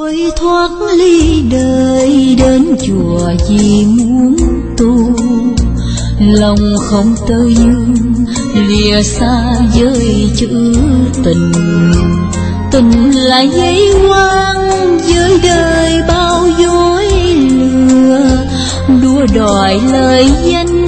Tôi thoát ly đời đến chùa vì muốn tu, lòng không tơ dương lìa xa với chữ tình. Tình là dây quang với đời bao dối lừa, đua đòi lời danh